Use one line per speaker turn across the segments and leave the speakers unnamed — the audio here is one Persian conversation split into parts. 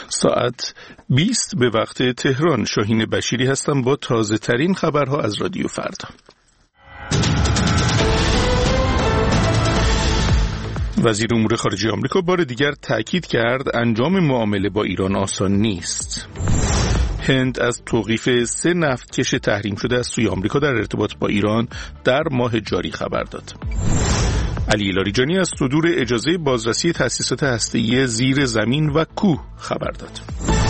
ساعت 20 به وقت تهران. شاهین بشیری هستم با تازه ترین خبرها از رادیو فردا. وزیر امور خارجه آمریکا بار دیگر تأکید کرد انجام معامله با ایران آسان نیست. هند از توقیف 3 نفتکش تحریم شده از سوی آمریکا در ارتباط با ایران در ماه جاری خبر داد. علی لاریجانی از صدور اجازه بازرسی تأسیسات هسته‌ای زیر زمین و کوه خبر داد.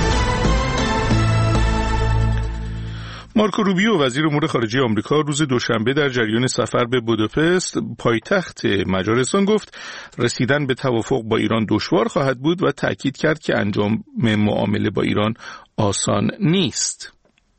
مارکو روبیو وزیر امور خارجه آمریکا روز دوشنبه در جریان سفر به بوداپست پایتخت مجارستان گفت رسیدن به توافق با ایران دشوار خواهد بود و تأکید کرد که انجام معامله با ایران آسان نیست.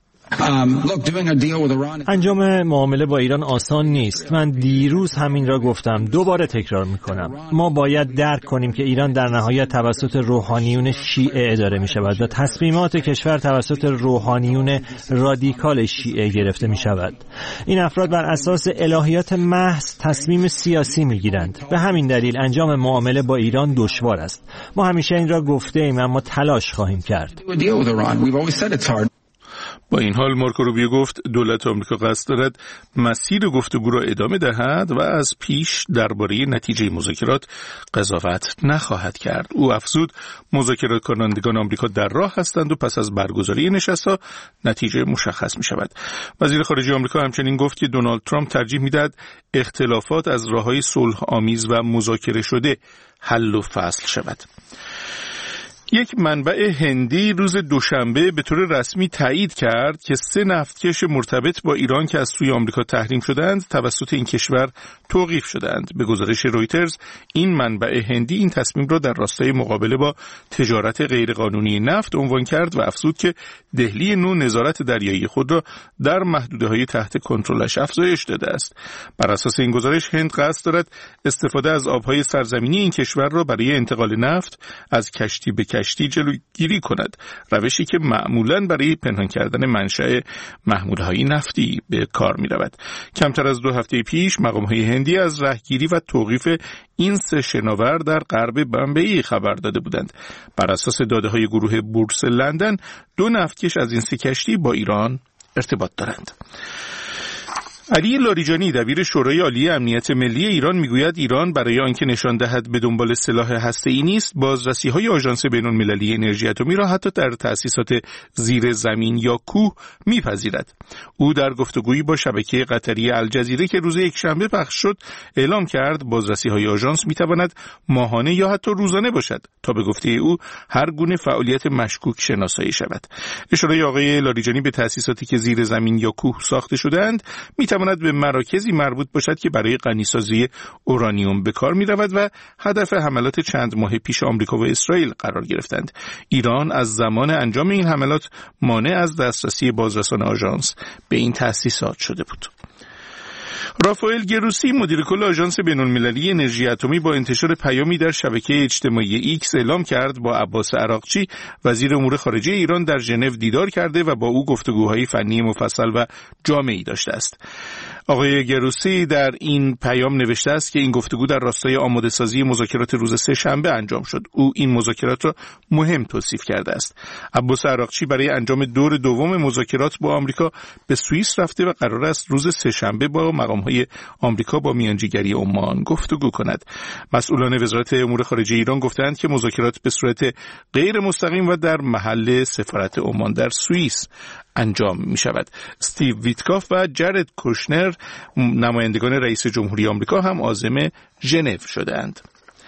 انجام معامله با ایران آسان نیست. من دیروز همین را گفتم، دوباره تکرار میکنم. ما باید درک کنیم که ایران در نهایت توسط روحانیون شیعه اداره می شود و تصمیمات کشور توسط روحانیون رادیکال شیعه گرفته می شود. این افراد بر اساس الهیات محض تصمیم سیاسی می گیرند. به همین دلیل انجام معامله با ایران دشوار است. ما همیشه این را گفته ایم اما تلاش خواهیم کرد.
با این حال مارکو روبیو گفت دولت آمریکا قصد دارد مسیر گفتگو را ادامه دهد و از پیش درباره نتیجه مذاکرات قضاوت نخواهد کرد. او افزود مذاکرات کنندگان آمریکا در راه هستند و پس از برگزاری نشست‌ها نتیجه مشخص می شود. وزیر خارجه آمریکا همچنین گفت که دونالد ترامپ ترجیح می‌دهد اختلافات از راه‌های صلح آمیز و مذاکره شده حل و فصل شود. یک منبع هندی روز دوشنبه به طور رسمی تایید کرد که 3 نفتکش مرتبط با ایران که از سوی آمریکا تحریم شدند توسط این کشور توقیف شدند. به گزارش رویترز این منبع هندی این تصمیم را در راستای مقابله با تجارت غیرقانونی نفت عنوان کرد و افزود که دهلی نو نظارت دریایی خود را در محدوده‌های تحت کنترلش افزایش داده است. بر اساس این گزارش هند قصد دارد استفاده از آبهای سرزمینی این کشور را برای انتقال نفت از کشتی به کشتی جلوگیری کند، روشی که معمولاً برای پنهان کردن منشأ محموله‌های نفتی به کار می‌رود. کمتر از 2 هفته پیش مقام‌های هندی از رهگیری و توقیف این 3 شناور در غرب بمبئی خبر داده بودند. بر اساس داده‌های گروه بورس لندن 2 نفتکش از این 3 کشتی با ایران ارتباط دارند. علی لاریجانی دبیر شورای عالی امنیت ملی ایران میگوید ایران برای آنکه نشان دهد به دنبال سلاح هسته‌ای نیست، بازرسی‌های آژانس بین‌المللی انرژی اتمی را حتی در تأسیسات زیر زمین یا کوه میپذیرد. او در گفتگویی با شبکه قطری الجزیره که روز یکشنبه پخش شد اعلام کرد بازرسی‌های آژانس میتواند ماهانه یا حتی روزانه باشد تا به گفته او هر گونه فعالیت مشکوک شناسایی شود. اشاره آقای لاریجانی به تأسیساتی که زیر زمین یا کوه ساخته شده‌اند میتواند به مراکزی مربوط باشد که برای غنیسازی اورانیوم به کار می‌رود و هدف حملات چند ماه پیش آمریکا و اسرائیل قرار گرفتند. ایران از زمان انجام این حملات مانع از دسترسی بازرسان آژانس به این تأسیسات شده بود. رافائل گروسی مدیر کل آژانس بین‌المللی انرژی اتمی با انتشار پیامی در شبکه اجتماعی ایکس اعلام کرد با عباس عراقچی وزیر امور خارجه ایران در ژنو دیدار کرده و با او گفتگوهای فنی مفصل و جامعی داشته است. آقای گروسی در این پیام نوشته است که این گفتگو در راستای آماده‌سازی مذاکرات روز سه‌شنبه انجام شد. او این مذاکرات را مهم توصیف کرده است. عباس عراقچی برای انجام دور دوم مذاکرات با آمریکا به سوئیس رفته و قرار است روز سه‌شنبه با مقام‌های آمریکا با میانجیگری عمان گفتگو کند. مسئولان وزارت امور خارجه ایران گفتند که مذاکرات به صورت غیر مستقیم و در محل سفارت عمان در سوئیس انجام می شود. استیو ویتکاف و جرد کوشنر نمایندگان رئیس جمهوری آمریکا هم عازم ژنو شدند.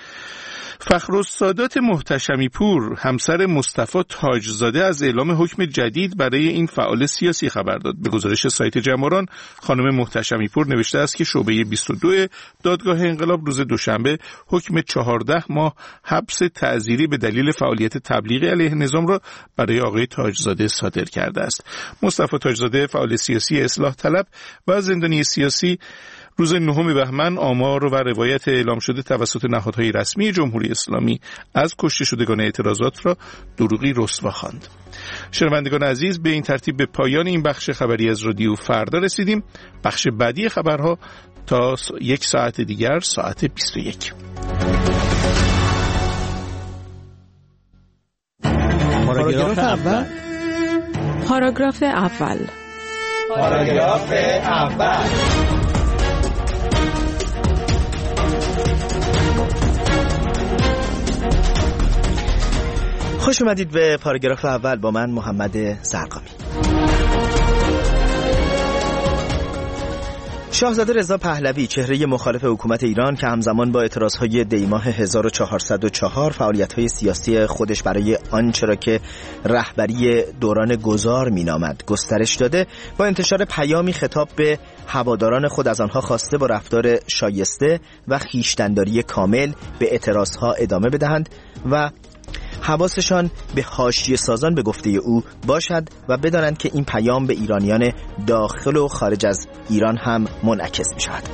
فخرالسادات محتشمی پور همسر مصطفی تاجزاده از اعلام حکم جدید برای این فعال سیاسی خبر داد. به گزارش سایت جماران خانم محتشمی پور نوشته است که شعبه 22 دادگاه انقلاب روز دوشنبه حکم 14 ماه حبس تعزیری به دلیل فعالیت تبلیغی علیه نظام را برای آقای تاجزاده صادر کرده است. مصطفی تاجزاده فعال سیاسی اصلاح طلب و زندانی سیاسی روز 9 بهمن آمار و روایت اعلام شده توسط نهادهای رسمی جمهوری اسلامی از کشته شدگان اعتراضات را دروغی رسوا خواند. شنوندگان عزیز، به این ترتیب به پایان این بخش خبری از رادیو فردا رسیدیم. بخش بعدی خبرها تا 1 ساعت دیگر، ساعت 21.
پاراگراف اول.
پاراگراف اول.
پاراگراف اول.
خوش اومدید به پاراگراف اول با من محمد زرقامی. شاهزاده رضا پهلوی، چهره مخالف حکومت ایران که همزمان با اعتراضهای دیماه 1404 فعالیت‌های سیاسی خودش برای آنچه را که رهبری دوران گذار می‌نامد گسترش داده، با انتشار پیامی خطاب به هواداران خود از آنها خواسته با رفتار شایسته و خویشتن‌داری کامل به اعتراضها ادامه بدهند و حواسشان به حاشیه سازان به گفته او باشد و بدانند که این پیام به ایرانیان داخل و خارج از ایران هم منعکس می شود.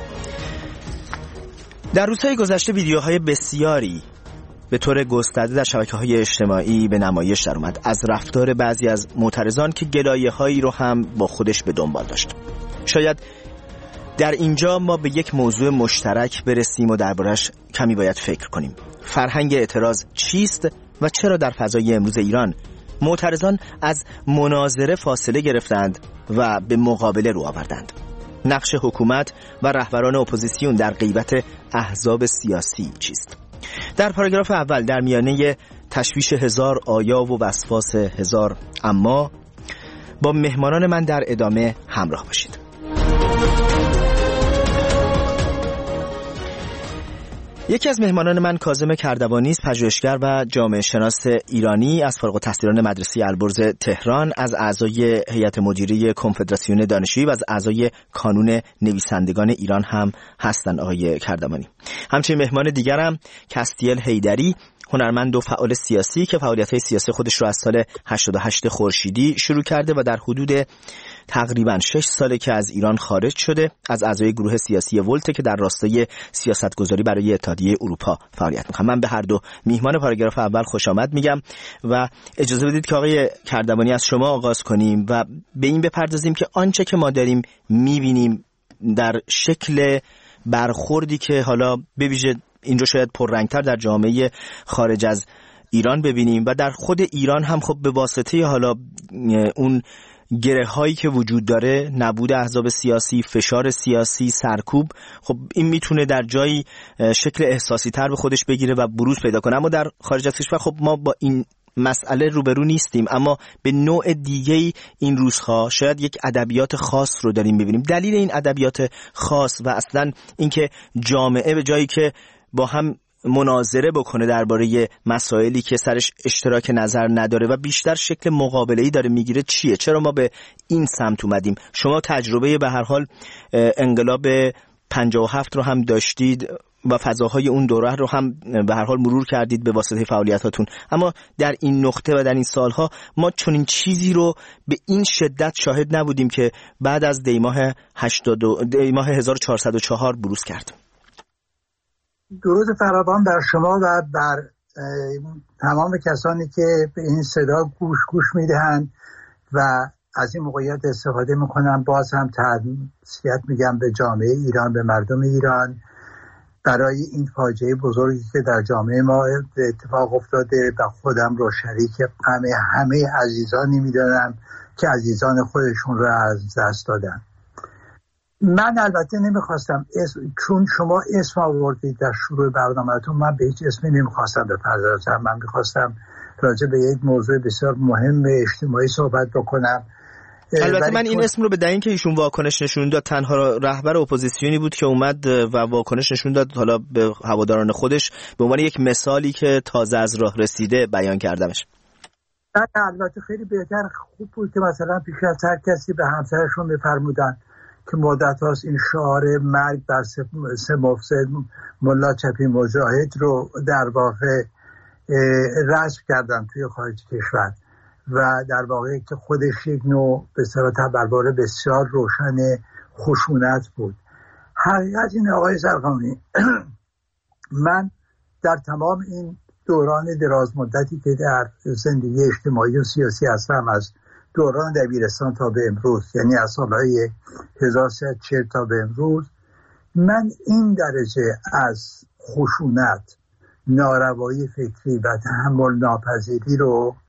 در روزهای گذشته ویدیوهای بسیاری به طور گسترده در شبکه‌های اجتماعی به نمایش در اومد از رفتار بعضی از معترضان که گلایه‌هایی رو هم با خودش به دنبال داشت. شاید در اینجا ما به یک موضوع مشترک برسیم و دربارش کمی باید فکر کنیم. فرهنگ اعتراض چیست و چرا در فضای امروز ایران معترضان از مناظره فاصله گرفتند و به مقابله رو آوردند؟ نقش حکومت و رهبران اپوزیسیون در غیبت احزاب سیاسی چیست؟ در پاراگراف اول در میانه تشویش هزار آیا و وسواس هزار اما با مهمانان من در ادامه همراه باشید. یکی از مهمانان من کاظم کردوانی است، پژوهشگر و جامعه شناس ایرانی از فارغ التحصیلان مدرسه البرز تهران، از اعضای هیئت مدیره کنفدراسیون دانشجویی و از اعضای کانون نویسندگان ایران هم هستند آقای کردوانی. همچنین مهمان دیگرم کستیل حیدری، هنرمند و فعال سیاسی که فعالیت‌های سیاسی خودش رو از سال 88 خورشیدی شروع کرده و در حدود تقریباً 6 ساله که از ایران خارج شده، از اعضای گروه سیاسی ولت که در راستای سیاستگذاری برای اتحادیه اروپا فعالیت می‌کنه. من به هر دو میهمان پاراگراف اول خوش آمد میگم و اجازه بدید که آقای کردوانی از شما آغاز کنیم و به این بپردازیم که آنچه که ما داریم می‌بینیم در شکل برخوردی که حالا به ویژه این رو شاید پررنگتر در جامعه خارج از ایران ببینیم و در خود ایران هم خب به واسطه حالا اون گره هایی که وجود داره، نبود احزاب سیاسی، فشار سیاسی، سرکوب، خب این میتونه در جایی شکل احساسی تر به خودش بگیره و بروز پیدا کنه. اما در خارج از کشور خب ما با این مسئله روبرو نیستیم، اما به نوع دیگه‌ای این روزها شاید یک ادبیات خاص رو داریم ببینیم. دلیل این ادبیات خاص و اصلا اینکه جامعه به جایی که با هم مناظره بکنه درباره مسائلی که سرش اشتراک نظر نداره و بیشتر شکل مقابله‌ای داره میگیره چیه؟ چرا ما به این سمت اومدیم؟ شما تجربه به هر حال انقلاب 57 رو هم داشتید و فضاهای اون دوره رو هم به هر حال مرور کردید به واسطه فعالیتاتون، اما در این نقطه و در این سالها ما چنین چیزی رو به این شدت شاهد نبودیم که بعد از دیماه 1404 بروز کرد.
درود فراوان بر شما و بر تمام کسانی که به این صدا گوش میدهند و از این موقعیت استفاده میکنم. باز هم تسلیت میگم به جامعه ایران، به مردم ایران برای این فاجعه بزرگی که در جامعه ما اتفاق افتاده و خودم رو شریک غم همه عزیزانی میدونم که عزیزان خودشون رو از دست دادن. من البته نمیخواستم چون شما اسم آوردید در شروع برنامه‌تون، من به هیچ اسمی نمیخواستم بپردازم. من میخواستم راجع به یک موضوع بسیار مهم اجتماعی صحبت بکنم.
البته من این اسم رو به دلیل که ایشون واکنش نشون داد، تنها رهبر اپوزیسیونی بود که اومد و واکنش نشون داد، حالا به هواداران خودش به عنوان یک مثالی که تازه از راه رسیده بیان کردمش.
البته خیلی بهتر خوب بود که مثلا پیش از هر کسی به همسرشون میفرمودن که مدت هاست این شعار مرگ بر سه مفسد ملا چپی مجاهد رو در واقع رسم کردن توی خارج کشور و در واقع که خودش یک نوع به اصطلاح تبربار بسیار روشن خشونت بود. حقیقت این آقای زرقامی من در تمام این دوران دراز مدتی که در زندگی اجتماعی و سیاسی هستم، از دوران دبیرستان تا به امروز، یعنی از سالهای 1340 تا به امروز، من این درجه از خشونت، ناروایی فکری و تحمل ناپذیری رو